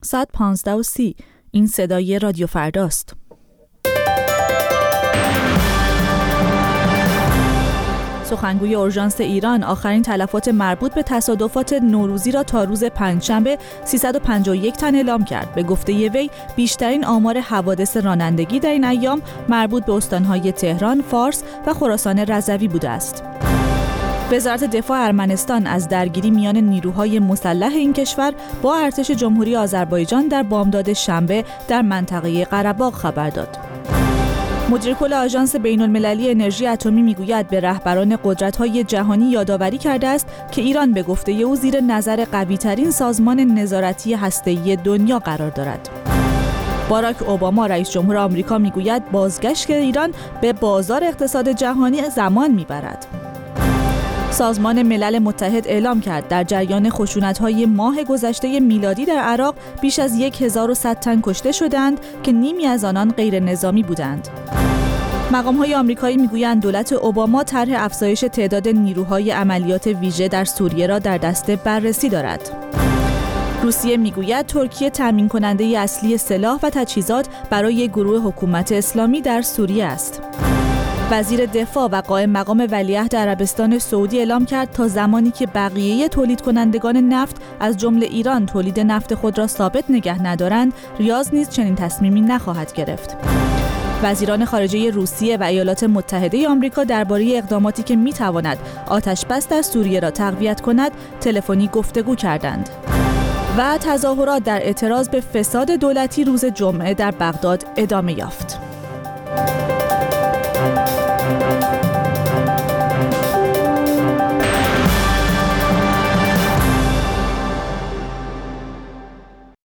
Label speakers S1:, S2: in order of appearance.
S1: 115:30. این صدای رادیو فرداست. سخنگوی اورژانس ایران آخرین تلفات مربوط به تصادفات نوروزی را تا روز پنجشنبه 351 تن اعلام کرد. به گفته وی بیشترین آمار حوادث رانندگی در این ایام مربوط به استان‌های تهران، فارس و خراسان رضوی بوده است. وزارت دفاع ارمنستان از درگیری میان نیروهای مسلح این کشور با ارتش جمهوری آذربایجان در بامداد شنبه در منطقه قره‌باغ خبر داد. مدیر کل آژانس بین‌المللی انرژی اتمی میگوید به رهبران قدرت‌های جهانی یادآوری کرده است که ایران به گفته او زیر نظر قوی‌ترین سازمان نظارتی هسته‌ای دنیا قرار دارد. باراک اوباما رئیس جمهور آمریکا میگوید بازگشت ایران به بازار اقتصاد جهانی زمان میبرد. سازمان ملل متحد اعلام کرد در جریان خشونت‌های ماه گذشته میلادی در عراق بیش از 1100 تن کشته شدند که نیمی از آنان غیر نظامی بودند. مقام‌های آمریکایی میگویند دولت اوباما طرح افزایش تعداد نیروهای عملیات ویژه در سوریه را در دسته بررسی دارد. روسیه میگوید ترکیه تامین کننده اصلی سلاح و تجهیزات برای گروه حکومت اسلامی در سوریه است. وزیر دفاع و قائم مقام ولیعهد عربستان سعودی اعلام کرد تا زمانی که بقیه تولید کنندگان نفت از جمله ایران تولید نفت خود را ثابت نگه ندارند، ریاض نیز چنین تصمیمی نخواهد گرفت. وزیران خارجه روسیه و ایالات متحده آمریکا درباره اقداماتی که میتواند آتش بس در سوریه را تقویت کند، تلفنی گفتگو کردند. و تظاهرات در اعتراض به فساد دولتی روز جمعه در بغداد ادامه یافت.